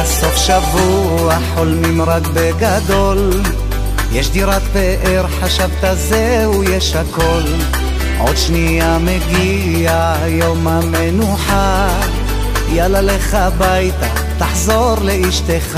בסוף שבוע חולמים רק בגדול, יש דירת פאר, חשבת זהו יש הכל. עוד שנייה מגיע יום המנוחה, יאללה לך הביתה, תחזור לאשתך.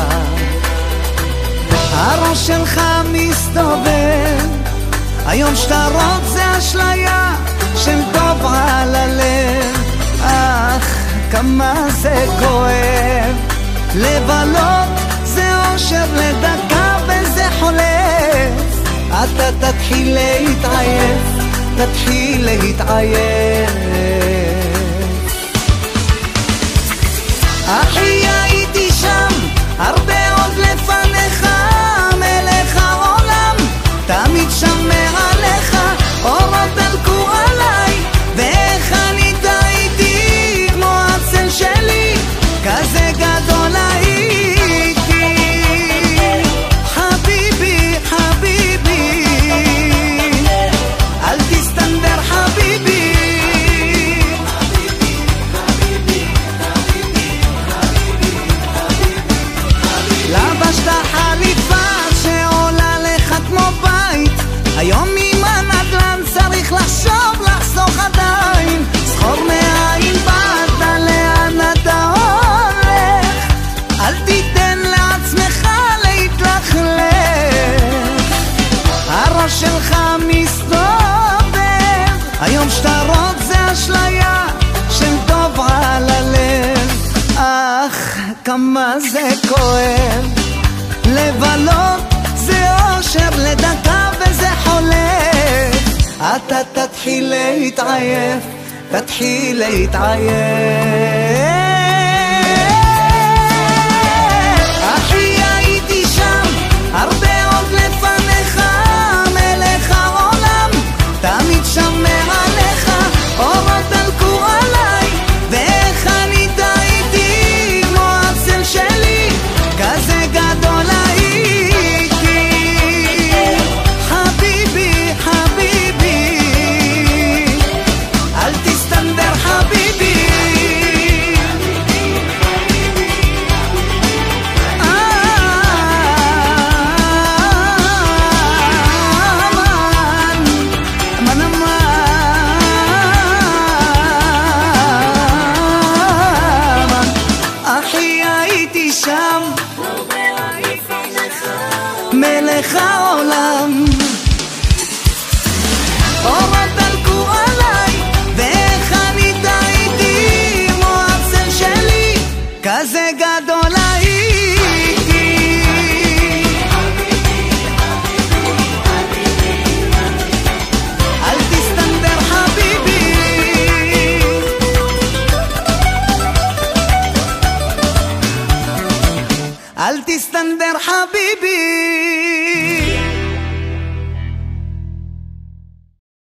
הראש שלך מסתובב, היום שטרות זה אשליה של טוב על הלב. אך כמה זה כואב, לבלות זה אושר לדקה וזה חולף. אתה תתחיל להתעייף, תתחיל להתעייף. אחי הייתי שם הרבה עוד לפניך, מלך העולם תמיד שמר עליך, אורות דלקו עליי ואיך אני טעיתי, כמו הצל שלי כזה גדול הייתי. חביבי חביבי אל תסתנדר חביבי, לבשת חליפה שעולה לך כמו בית, היום עם הנדל"ן צריך לחשוב לחסוך עדיין. זכור מאין באת, לאן אתה הולך, אל תיתן לעצמך להתלכלך. הראש שלך מסתובב, היום שטרות זה אשליה של טוב על הלב. אך כמה זה כואב, לבלות זה אושר לדקה וזה חולף. אתה תתחיל להתעייף, תתחיל להתעייף. אחי הייתי שם הרבה עוד לפניך, מלך העולם תמיד שמר עליך, אורות דלקו עליי ואיך אני טעיתי, כמו הצל שלי כזה גדול הייתי. חביבי חביבי אל תסתנדר חביבי, אמן אמן אמן. אחי הייתי שם מלך העולם, אורות דלקו עליי ואיך אני טעיתי, כמו הצל שלי כזה גדול הייתי. אל תסתנדר חביבי, אל תסתנדר חביבי.